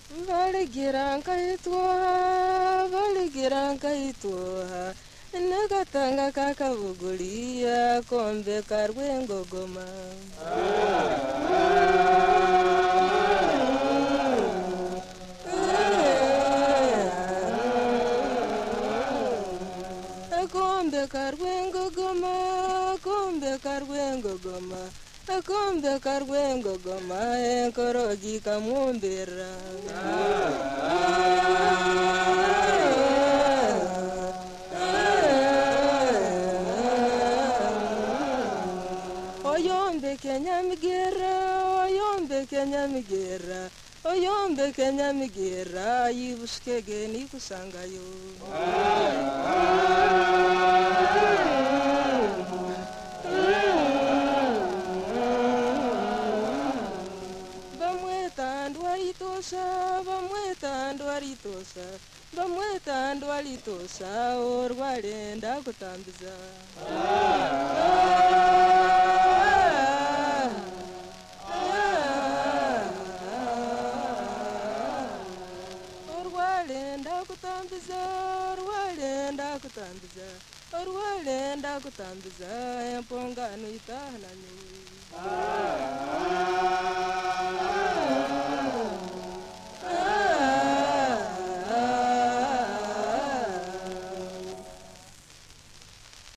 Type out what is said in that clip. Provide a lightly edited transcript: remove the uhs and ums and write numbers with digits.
Baligiran kaitwa nagatanga kakabugulia kombe karwengo goma kombe karwengo goma kombe karwengo goma kombe karwengo goma enkorogi kamumbera oyombe Kenya migera yibushkege ni kusangayo bamweta ndwaritosa orwarenda kutambiza orwarenda kutambiza empongano itahananyo